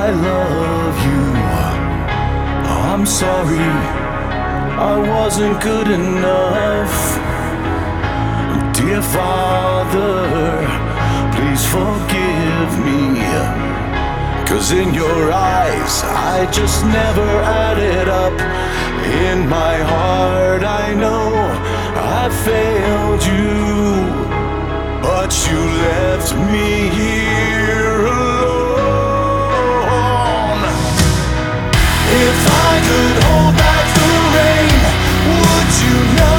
I love you. I'm sorry, I wasn't good enough. Dear Father, please forgive me. 'Cause in your eyes, I just never added up. In my heart, I know I failed you, but you left me here alone. If I could hold back the rain, would you know?